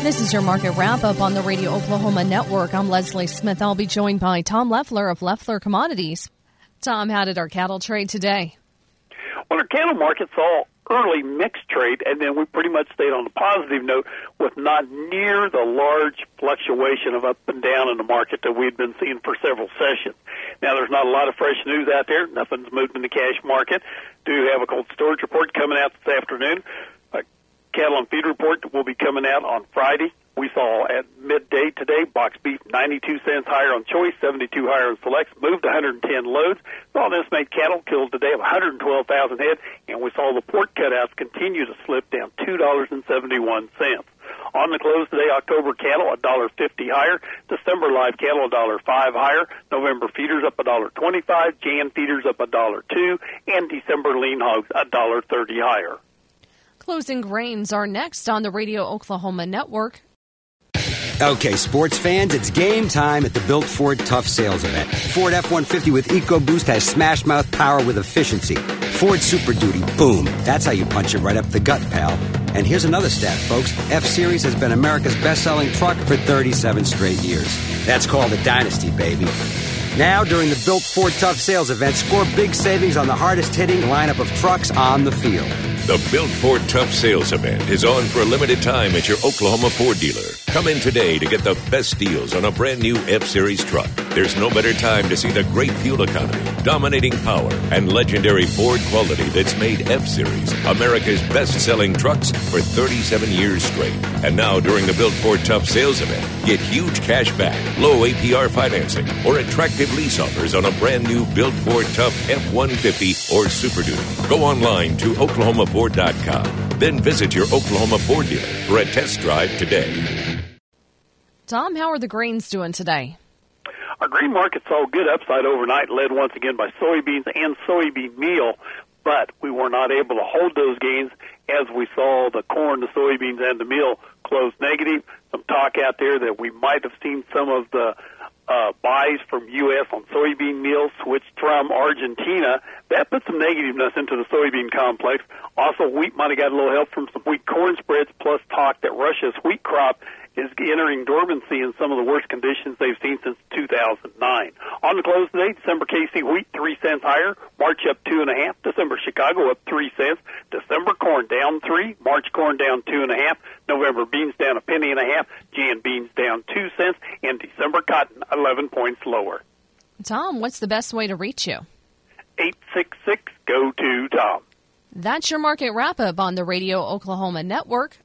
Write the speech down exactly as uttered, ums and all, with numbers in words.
This is your market wrap-up on the Radio Oklahoma Network. I'm Leslie Smith. I'll be joined by Tom Leffler of Leffler Commodities. Tom, how did our cattle trade today? Well, our cattle market saw early mixed trade, and then we pretty much stayed on a positive note with not near the large fluctuation of up and down in the market that we'd been seeing for several sessions. Now, there's not a lot of fresh news out there. Nothing's moved in the cash market. Do have a cold storage report coming out this afternoon. A cattle and feed report will be coming out on Friday. We saw at midday today, box beef ninety-two cents higher on choice, seventy-two higher on selects, moved one hundred ten loads. All this made cattle killed today of one hundred twelve thousand head, and we saw the pork cutouts continue to slip down two dollars and seventy-one cents. On the close today, October cattle one dollar fifty higher, December live cattle one dollar five higher, November feeders up one dollar twenty-five, Jan feeders up one dollar two, and December lean hogs one dollar thirty higher. Closing grains are next on the Radio Oklahoma Network. Okay, sports fans, it's game time at the Built Ford Tough Sales event. Ford F one fifty with EcoBoost has smash mouth power with efficiency. Ford Super Duty, boom. That's how you punch it right up the gut, pal. And here's another stat, folks. F-Series has been America's best-selling truck for thirty-seven straight years. That's called a dynasty, baby. Now, during the Built Ford Tough Sales event, score big savings on the hardest-hitting lineup of trucks on the field. The Built Ford Tough Sales event is on for a limited time at your Oklahoma Ford dealer. Come in today to get the best deals on a brand new F-Series truck. There's no better time to see the great fuel economy, dominating power, and legendary Ford quality that's made F-Series America's best-selling trucks for thirty-seven years straight. And now, during the Built Ford Tough Sales event, get huge cash back, low A P R financing, or attractive lease offers on a brand new Built Ford Tough F one fifty or Super Duty. Go online to Oklahoma Ford dot com. Then visit your Oklahoma Ford dealer for a test drive today. Tom, how are the grains doing today? Our grain market saw good upside overnight, led once again by soybeans and soybean meal, but we were not able to hold those gains as we saw the corn, the soybeans, and the meal close negative. Some talk out there that we might have seen some of the Uh, buys from U S on soybean meal switched from Argentina. That put some negativeness into the soybean complex. Also, wheat might have got a little help from some wheat corn spreads, plus talk that Russia's wheat crop is entering dormancy in some of the worst conditions they've seen since two thousand nine. On the close today, December K C wheat three cents higher, March up two and a half, December Chicago up three cents, December corn down three, March corn down two and a half, November beans down a penny and a half, Jan beans down two cents, and December cotton eleven points lower. Tom, what's the best way to reach you? eight six six, go to Tom. That's your market wrap-up on the Radio Oklahoma Network.